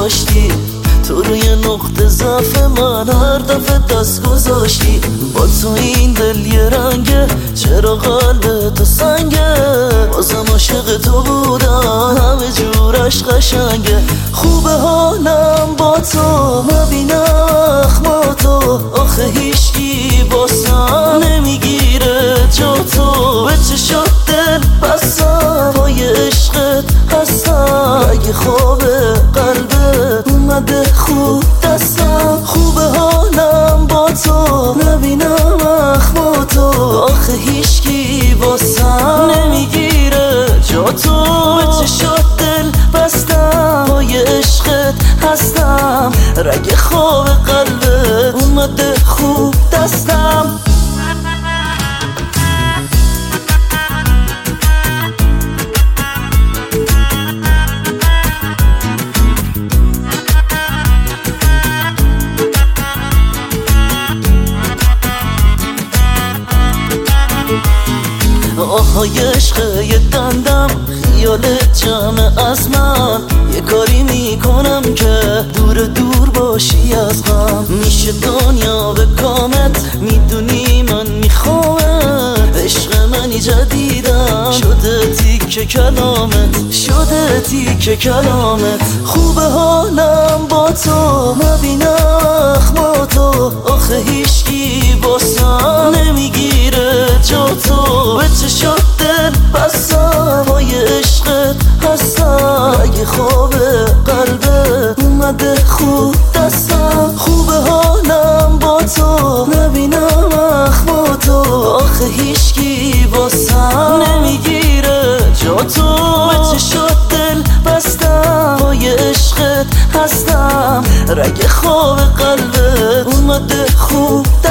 داشتی، تو روی نقطه ضعف من هر دفعه دست گذاشتی. با تو این دل یه رنگه، چرا قلب تو سنگه؟ بازم عاشق تو بودم، همه جورش قشنگه. خوبه حالم با تو، مبینم اخماتو، آخه هیچکی باسم نمیگیره جا تو. به چشات دل بستم، پای عشقت هستم، اگه خواب قلبت اومده خوب دستم. خوبه حالم با تو، نبینم اخماتو، آخه هیچکی واسم نمیگیره جا تو. به چشات دل بستم، پای عشقت هستم، رگ خواب قلبت اومده خوب دستم. آهای عشق یه دندم، خیالت جمع از من، یه کاری میکنم که دور دور باشی از غم. میشه دنیا به کامت، میدونی من میخوامت، عشق منی جدیدم، شده تیک کلامت، شده تیک کلامت. خوبه حالم با تو، مبینم اخماتو، آخه هیچکی باسم نمیگیره جا تو. به چشات دل بستم، پای عشقت هستم، اگه خواب قلبت اومده خوب دستم. خوبه حالم با تو، نبینم اخماتو، آخه هیچکی باسم نمیگیره جا تو. به چشات دل بستم، پای عشقت هستم، رگ خواب قلبت اومده خوب